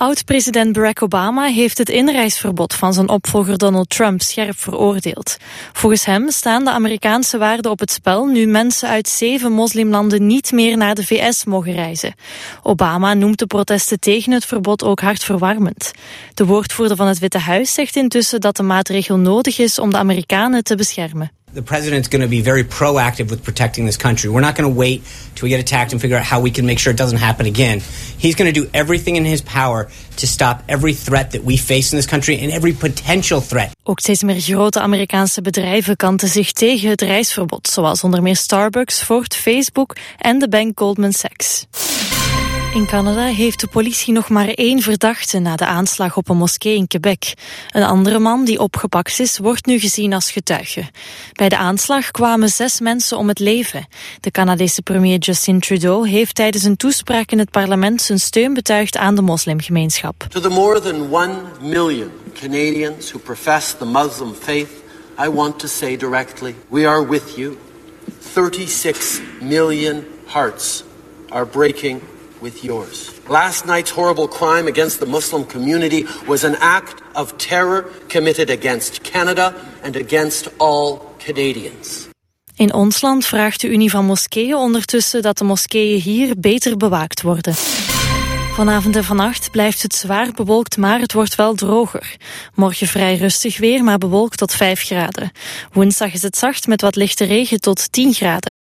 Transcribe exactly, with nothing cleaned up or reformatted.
Oud-president Barack Obama heeft het inreisverbod van zijn opvolger Donald Trump scherp veroordeeld. Volgens hem staan de Amerikaanse waarden op het spel nu mensen uit zeven moslimlanden niet meer naar de V S mogen reizen. Obama noemt de protesten tegen het verbod ook hartverwarmend. De woordvoerder van het Witte Huis zegt intussen dat de maatregel nodig is om de Amerikanen te beschermen. The president's going to be very proactive with protecting this country. We're not going to wait till we get attacked and figure out how we can make sure it doesn't happen again. He's going to do everything in his power to stop every threat that we face in this country and every potential threat. Ook steeds meer grote Amerikaanse bedrijven kanten zich tegen het reisverbod, zoals onder meer Starbucks, Ford, Facebook en de bank Goldman Sachs. In Canada heeft de politie nog maar één verdachte na de aanslag op een moskee in Quebec. Een andere man die opgepakt is, wordt nu gezien als getuige. Bij de aanslag kwamen zes mensen om het leven. De Canadese premier Justin Trudeau heeft tijdens een toespraak in het parlement zijn steun betuigd aan de moslimgemeenschap. To the more than one million Canadians who profess the Muslim faith, I want to say directly, we are with you. thirty-six million hearts are breaking with yours. Last night's horrible crime against the Muslim community was an act of terror committed against Canada and against all Canadians. In ons land vraagt de Unie van Moskeeën ondertussen dat de moskeeën hier beter bewaakt worden. Vanavond en vannacht blijft het zwaar bewolkt, maar het wordt wel droger. Morgen vrij rustig weer, maar bewolkt tot vijf graden. Woensdag is het zacht met wat lichte regen tot tien graden.